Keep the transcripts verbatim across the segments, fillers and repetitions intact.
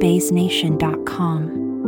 Bass Nation dot com.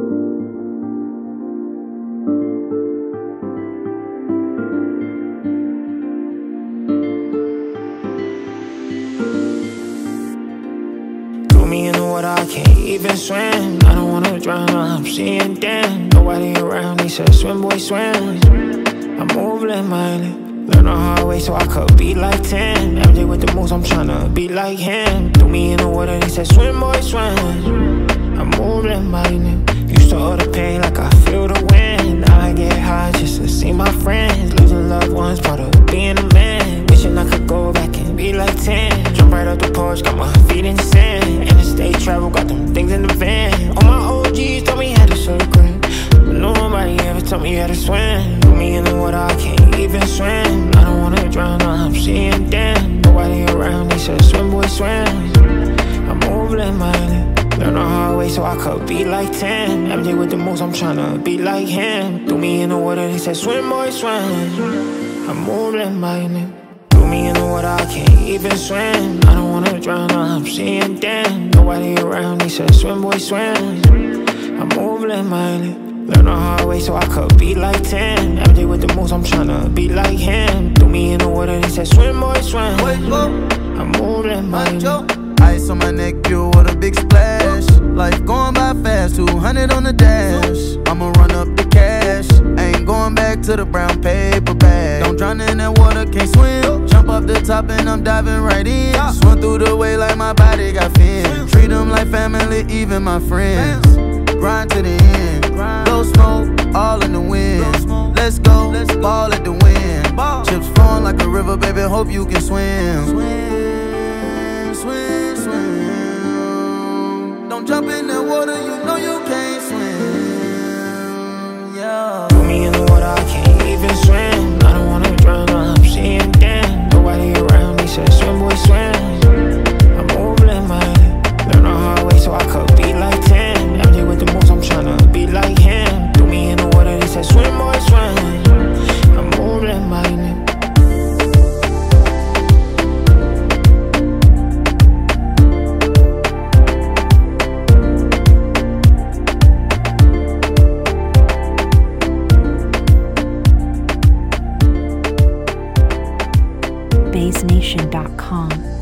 Me in the water, I can't even swim. I don't wanna drown, I'm seeing damn. Nobody around, he said swim boy swim. I move like Miley, learn the hard way so I could be like ten. M J with the moves, I'm tryna be like him. Threw me in the water, he said swim boy swim. I move like Miley, used to hold the pain like I feel the wind. Now I get high just to see my friends. Losing loved ones, part of being a man. Wishing I could go back and be like ten. Jump right out the porch, got my feet in the sand. Interstate travel, got them things in the van. All my O Gs told me how to circle, but nobody ever told me how to swim. Put me in the water, I can't even swim. I don't wanna drown, I'm seeing damn. Nobody around, they said swim boy swim. I move like Miley, learn the hard way so I could be like ten. M J with the moves, I'm tryna be like him. Threw me in the water, they said swim boy swim. I move like Miley, threw me in the water, I can't even swim. I don't wanna drown, I'm seeing damn. Nobody around, they said swim boy swim. I move like Miley, learn the hard way so I could be like ten. M J with the moves, I'm tryna be like him. Threw me in the water, they said swim boy swim. I move like Miley. Ice on my neck, you with a big splash. Life going by fast, two hundred on the dash. I'ma run up the cash, ain't going back to the brown paper bag. Don't drown in that water, can't swim. Jump off the top and I'm diving right in. Swim through the way like my body got fins. Treat them like family, even my friends. Grind to the end, blow smoke, all in the wind. Let's go, ball at the wind. Chips flowing like a river, baby, hope you can swim. Swim, swim, swim. Don't jump in the water, you know you can't swim. Yeah. Threw me in the water, I can't even swim. I don't wanna drown, I'm seeing damn. Nobody around, they said swim boy swim. I move like Miley, learn the hard way so I could be like ten. M J with the moves, I'm tryna be like him. Threw me in the water, they said swim boy swim. I move like Miley. Bass Nation dot com.